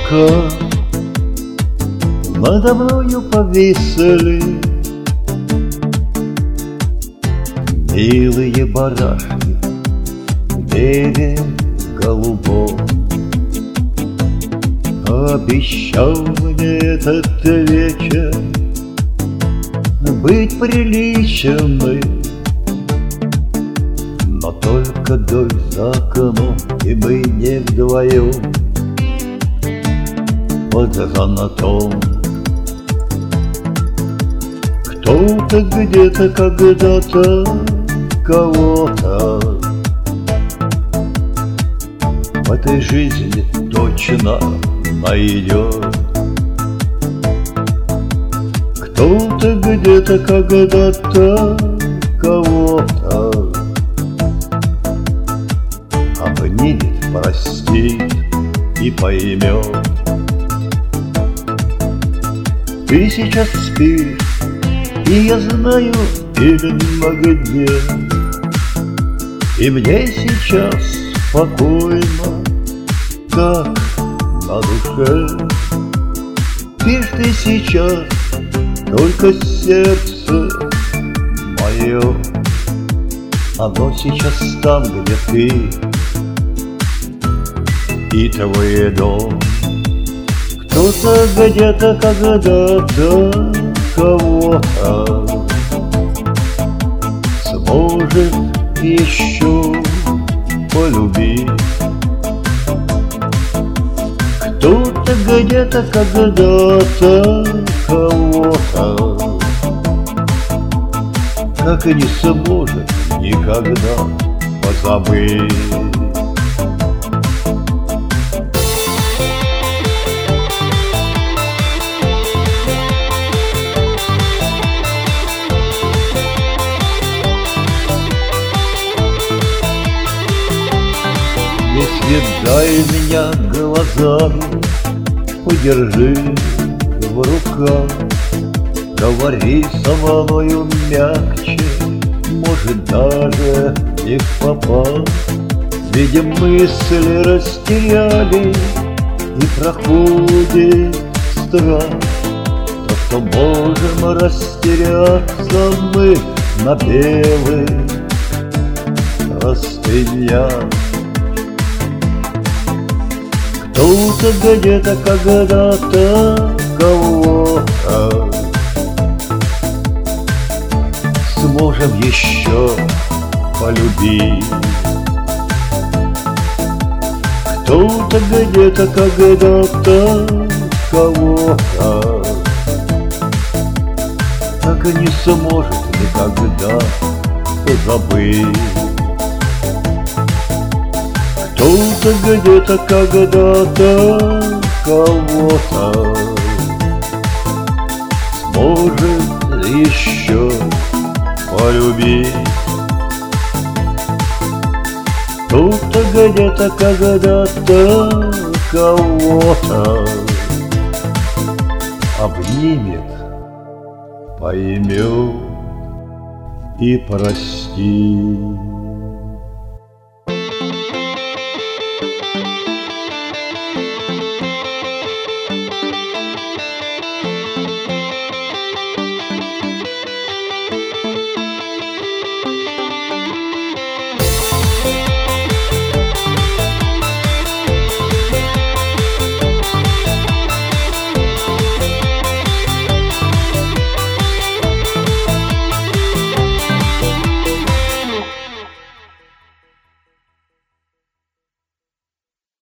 облака надо мною повисли, милые барашки в небе голубом. Обещал мне этот вечер быть приличным, но только дождь за окном, и мы не вдвоем под зонтом. Кто-то где-то когда-то кого-то в этой жизни точно найдет. Кто-то где-то когда-то кого-то обнимет, простит и поймет. Ты сейчас спишь, и я знаю именно где, и мне сейчас спокойно, как на душе. Спишь ты сейчас, только сердце мое, оно сейчас там, где ты и твой дом. Кто-то где-то когда-то кого-то сможет еще полюбить. Кто-то где-то когда-то кого-то так и не сможет никогда позабыть. Не съедай меня глазами, подержи в руках, говори со мною мягче, может даже не впопад. Видим, мысли растеряли, и проходит страх. То, что можем растеряться мы на белых простынях. Кто-то где-то когда-то кого-то сможем еще полюбить. Кто-то где-то когда-то кого-то так и не сможет никогда позабыть. Кто-то где-то когда-то кого-то сможет еще полюбить. Кто-то где-то когда-то кого-то обнимет, поймет и простит.